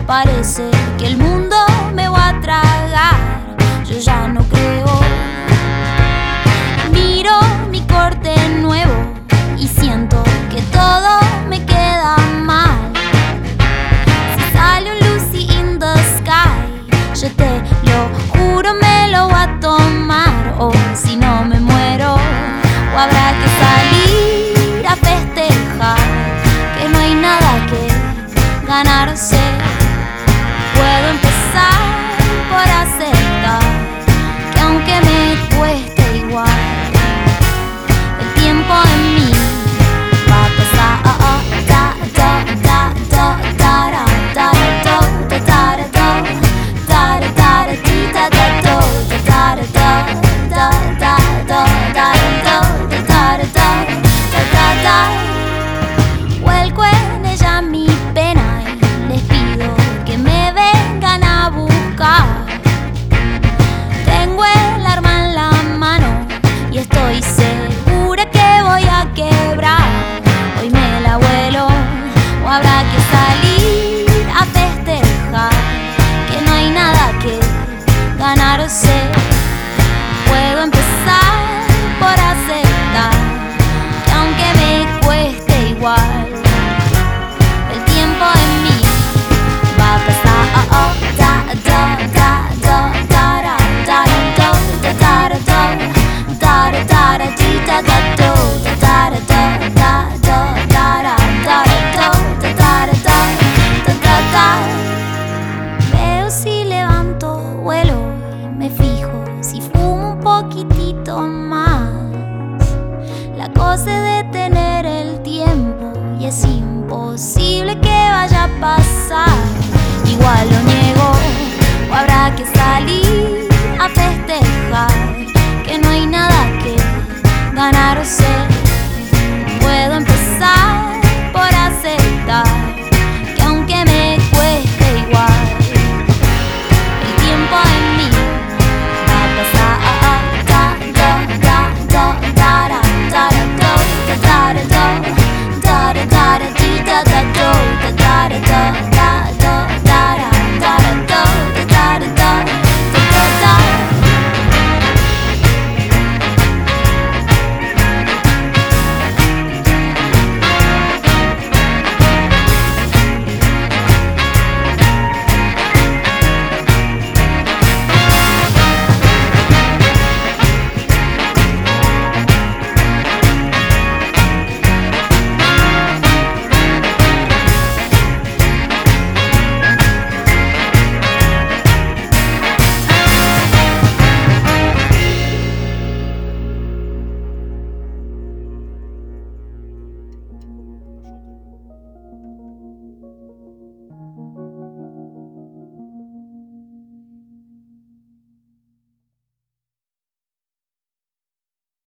Parece que el mundo me va a tragar, yo ya no creo. Miro mi corte nuevo y siento que todo me queda mal. Si sale un Lucy in the sky, yo te lo juro me lo voy a tomar. O si no me muero, o habrá que salir a festejar, que no hay nada que ganarse. Puedo empezar por aceptar que aunque me cueste igual, el tiempo en mí va a pasar. Vuelco en ella mi pena y les pido que me vengan a buscar. Tengo el arma en la mano y estoy segura que voy a quebrar. Hoy me la vuelo o habrá que salir a festejar, que no hay nada que ganarse.